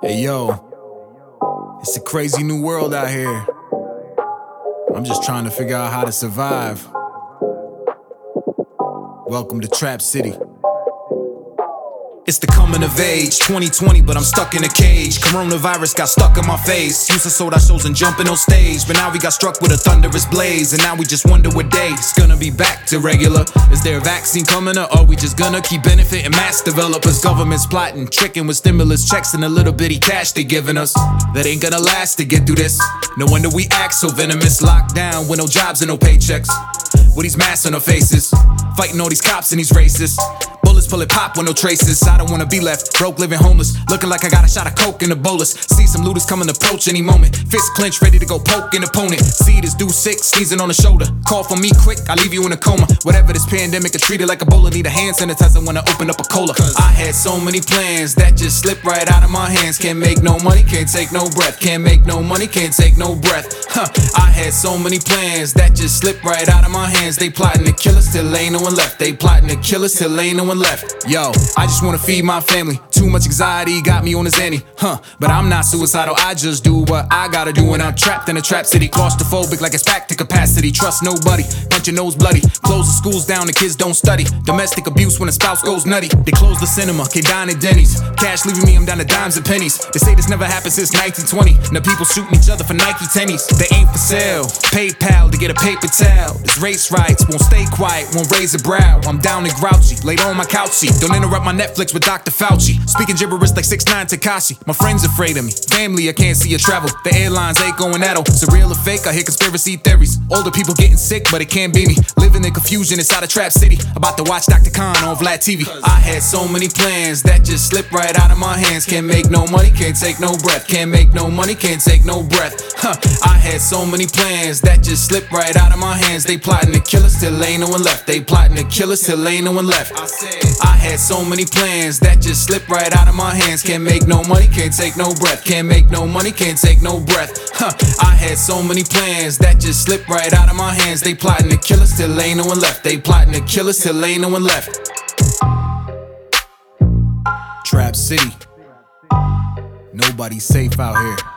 Hey yo, it's a crazy new world out here. I'm just trying to figure out how to survive. Welcome to Trap City. It's the coming of age, 2020, but I'm stuck in a cage. Coronavirus got stuck in my face. Used to sold our shows and jumping on stage, but now we got struck with a thunderous blaze. And now we just wonder what day it's gonna be back to regular. Is there a vaccine coming, or are we just gonna keep benefiting mass developers? Government's plotting, tricking with stimulus checks and a little bitty cash they giving us. That ain't gonna last to get through this. No wonder we act so venomous. Locked down with no jobs and no paychecks, with these masks on our faces, fighting all these cops and these racists. Bullets pull it pop with no traces. I don't wanna be left broke, living homeless, looking like I got a shot of coke in a bolus. See some looters coming approach any moment, fist clenched, ready to go poke an opponent. See this dude sick, sneezing on the shoulder. Call for me quick, I leave you in a coma. Whatever this pandemic, I treat it like Ebola. Need a hand sanitizer when I open up a cola. I had so many plans that just slipped right out of my hands. Can't make no money, can't take no breath. Can't make no money, can't take no breath. I had so many plans that just slipped right out of my hands. They plotting to kill us till ain't no one left. They plotting to kill us till ain't no one left. Yo, I just wanna feed my family. Too much anxiety got me on a Xanny. But I'm not suicidal, I just do what I gotta do. And I'm trapped in a trap city, claustrophobic like it's back to capacity. Trust nobody, punch your nose bloody. Close the schools down, the kids don't study. Domestic abuse when a spouse goes nutty. They close the cinema, can't dine at Denny's. Cash leaving me, I'm down to dimes and pennies. They say this never happened since 1920. Now people shooting each other for Nike tennies. They ain't for sale, PayPal to get a paper towel. This race rights, won't stay quiet, won't raise a brow. I'm down and grouchy, laid on my couch seat. Don't interrupt my Netflix with Dr. Fauci. Speaking gibberish like 6ix9ine Tekashi. My friends afraid of me, family I can't see or travel. The airlines ain't going at all. Surreal or fake, I hear conspiracy theories. Older people getting sick, but it can't be me. Living in confusion inside a trap city. About to watch Dr. Khan on Vlad TV. I had so many plans that just slipped right out of my hands. Can't make no money, can't take no breath. Can't make no money, can't take no breath. I had so many plans that just slipped right out of my hands. They plotting to kill us till ain't no one left. They plotting to kill us till ain't no one left. I had so many plans that just slipped right out of my hands. Can't make no money, can't take no breath. Can't make no money, can't take no breath. I had so many plans that just slipped right out of my hands. They plotting to kill us till ain't no one left. They plotting to kill us till ain't no one left. Trap City, nobody's safe out here.